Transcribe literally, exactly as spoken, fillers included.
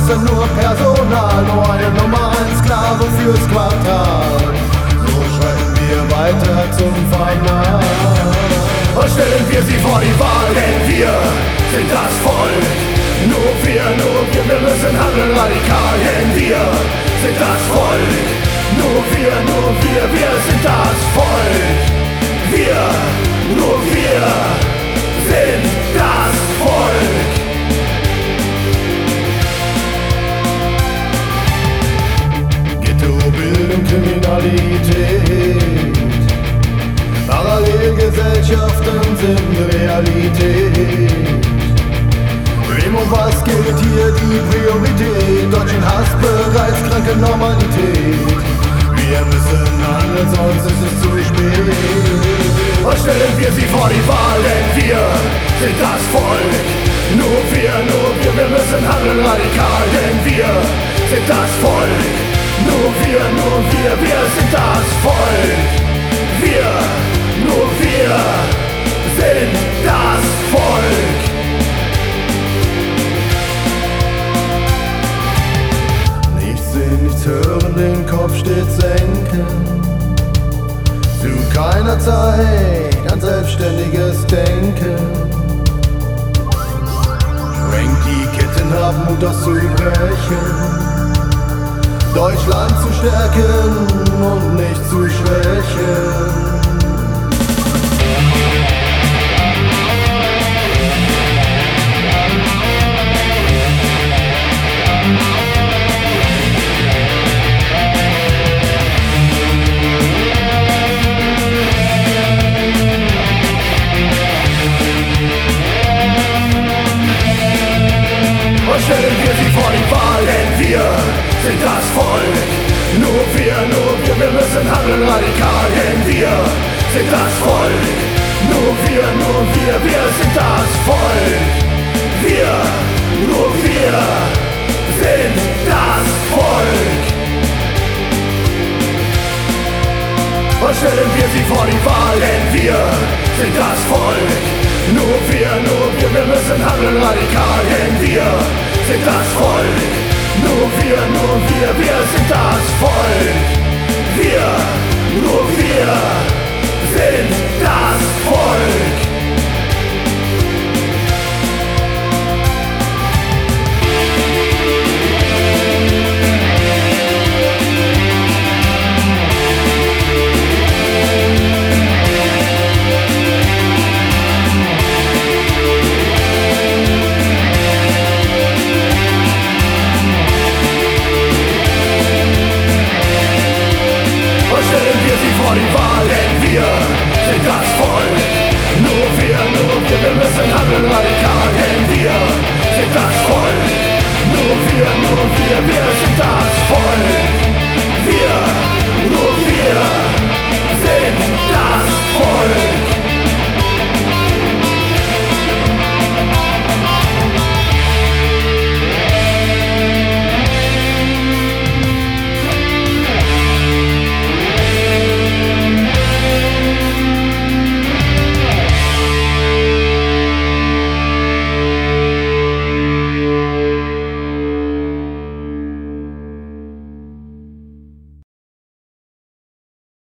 sind nur Personal, nur eine Nummer, ein Sklave fürs Quartal. So schreiten wir weiter zum Fanal. Und stellen wir sie vor die Wahl, denn wir sind das Volk. Nur wir, nur wir, wir müssen handeln radikal, denn wir sind das Volk. Nur wir, nur wir, wir sind das Volk. Wir, nur wir sind das Volk. Ghettobildung, Kriminalität, Parallelgesellschaften sind Realität. Wem und was gilt hier die Priorität? Deutschen Hass, bereits kranke Normalität. Wir müssen handeln, sonst ist es zu spät. Und stellen wir sie vor die Wahl, denn wir sind das Volk. Nur wir, nur wir, wir müssen handeln radikal, denn wir sind das Volk. Nur wir, nur wir, wir sind das Volk. Wir, nur wir sind das Volk. Nichts sehen, nichts hören, den Kopf stets senken. Zu keiner Zeit ein selbstständiges Denken. Rank die Ketten, haben Mut, das zu brechen. Deutschland zu stärken und nicht zu schwächen. Stellen wir sie vor die Wahl, denn wir sind das Volk. Nur wir, nur wir, wir müssen handeln radikal, denn wir sind das Volk. Nur wir, nur wir, wir sind das Volk. Wir, nur wir sind das Volk. Und stellen wir sie vor die Wahl, denn wir sind das Volk. Nur wir, nur wir, wir müssen handeln radikal, denn wir sind das Volk. Nur wir, nur wir, wir sind das Volk. Wir, nur wir sind das Volk.